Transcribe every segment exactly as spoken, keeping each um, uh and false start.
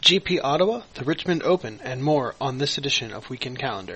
G P Ottawa, the Richmond Open, and more on this edition of Weekend Calendar.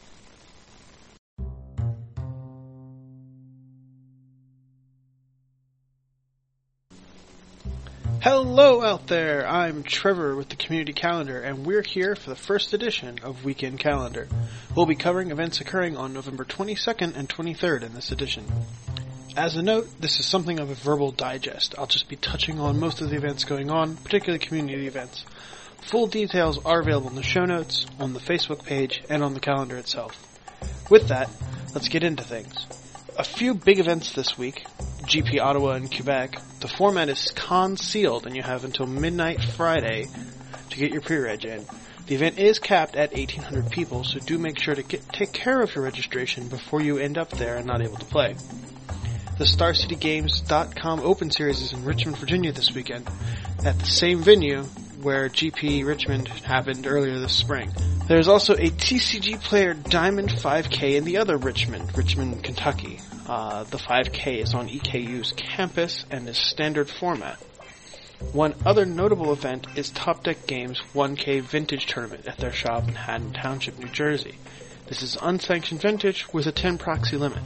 Hello out there, I'm Trevor with the Community Calendar, and we're here for the first edition of Weekend Calendar. We'll be covering events occurring on November twenty-second and twenty-third in this edition. As a note, this is something of a verbal digest. I'll just be touching on most of the events going on, particularly community events. Full details are available in the show notes, on the Facebook page, and on the calendar itself. With that, let's get into things. A few big events this week. G P Ottawa and Quebec. The format is con-sealed, and you have until midnight Friday to get your pre-reg in. The event is capped at eighteen hundred people, so do make sure to get, take care of your registration before you end up there and not able to play. The Star City Games dot com Open Series is in Richmond, Virginia this weekend, at the same venue where G P Richmond happened earlier this spring. There's also a T C G Player Diamond five K in the other Richmond, Richmond, Kentucky. Uh, the five K is on E K U's campus and is standard format. One other notable event is Top Deck Games one K Vintage Tournament at their shop in Haddon Township, New Jersey. This is unsanctioned vintage with a ten proxy limit.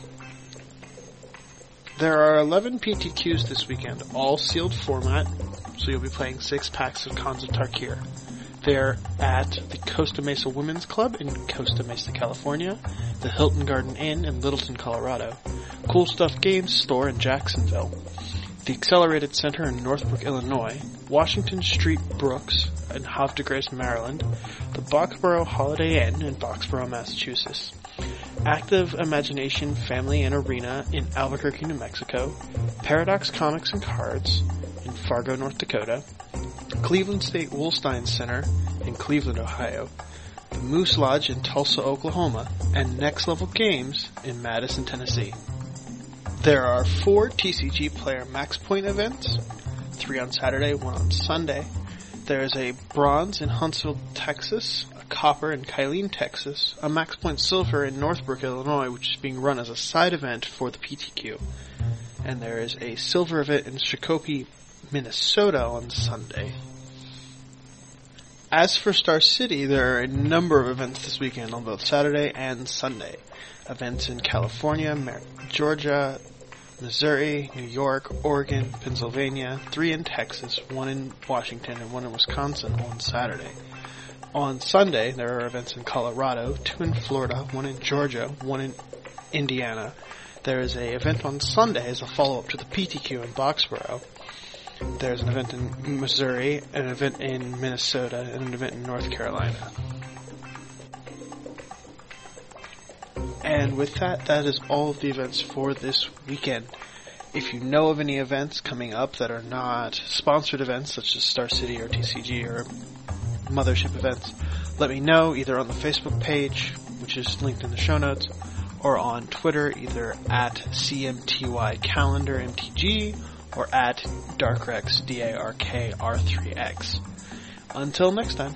There are eleven P T Qs this weekend, all sealed format, so you'll be playing six packs of Khans of Tarkir. They're at the Costa Mesa Women's Club in Costa Mesa, California, the Hilton Garden Inn in Littleton, Colorado, Cool Stuff Games store in Jacksonville, the Accelerated Center in Northbrook, Illinois, Washington Street Brooks in Havre de Grace, Maryland, the Boxborough Holiday Inn in Boxborough, Massachusetts, Active Imagination Family and Arena in Albuquerque, New Mexico, Paradox Comics and Cards in Fargo, North Dakota, Cleveland State Woolstein Center in Cleveland, Ohio, the Moose Lodge in Tulsa, Oklahoma, and Next Level Games in Madison, Tennessee. There are four T C G Player Max Point events, three on Saturday, one on Sunday. There is a Bronze in Huntsville, Texas, a Copper in Kylene, Texas, a Max Point Silver in Northbrook, Illinois, which is being run as a side event for the P T Q. And there is a Silver event in Shakopee, Minnesota on Sunday. As for Star City, there are a number of events this weekend on both Saturday and Sunday. Events in California, Mar- Georgia, Missouri, New York, Oregon, Pennsylvania, three in Texas, one in Washington, and one in Wisconsin on Saturday. On Sunday, there are events in Colorado, two in Florida, one in Georgia, one in Indiana. There is an event on Sunday as a follow-up to the P T Q in Boxborough. There's an event in Missouri, an event in Minnesota, and an event in North Carolina. And with that, that is all of the events for this weekend. If you know of any events coming up that are not sponsored events, such as Star City or T C G or Mothership events, let me know either on the Facebook page, which is linked in the show notes, or on Twitter, either at C M T Y Calendar M T G or at Darkrex, D A R K R three X. Until next time.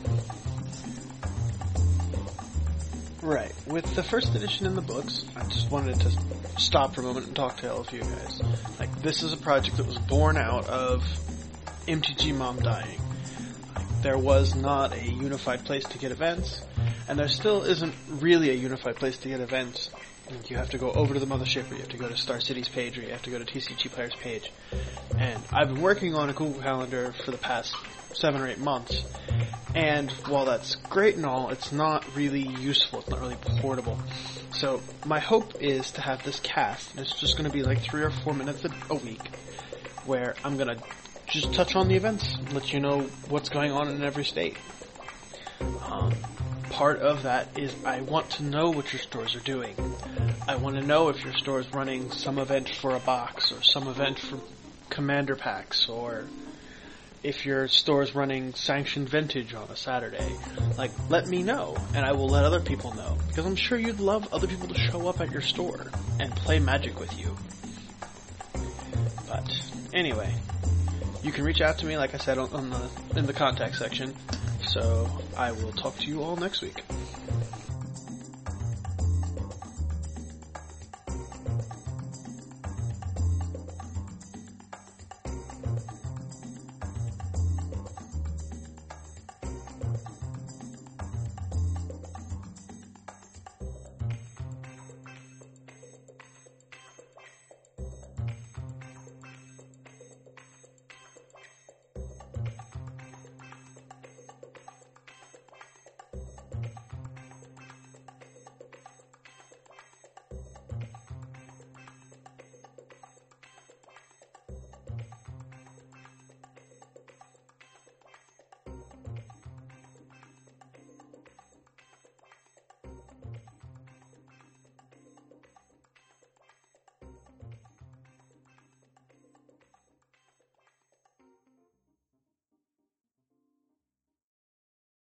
Right, with the first edition in the books, I just wanted to stop for a moment and talk to all of you guys. Like, this is a project that was born out of M T G Mom dying. Like, there was not a unified place to get events, and there still isn't really a unified place to get events. Like, you have to go over to the Mothership, or you have to go to Star City's page, or you have to go to T C G Player's page. And I've been working on a Google Calendar for the past seven or eight months, and while that's great and all, it's not really useful, it's not really portable. So my hope is to have this cast, and it's just going to be like three or four minutes a week, where I'm going to just touch on the events, let you know what's going on in every state. Um, part of that is I want to know what your stores are doing. I want to know if your store is running some event for a box, or some event for commander packs, or if your store is running sanctioned vintage on a Saturday. Like, let me know, and I will let other people know, because I'm sure you'd love other people to show up at your store and play Magic with you. But anyway, you can reach out to me, like I said, on, on the in the contact section. So I will talk to you all next week.